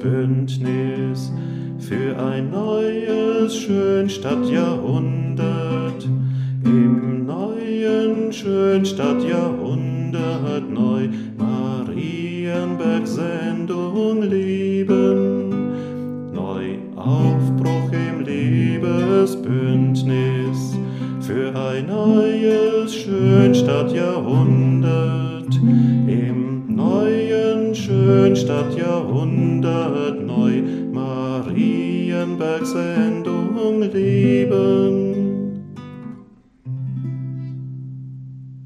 Bündnis für ein neues Schönstadtjahrhundert. Im neuen Schönstadtjahrhundert neu Marienberg-Sendung lieben. Neu Aufbruch im Liebesbündnis für ein neues Schönstadtjahrhundert. Im neuen Schönstadtjahrhundert neu Marienberg-Sendung lieben.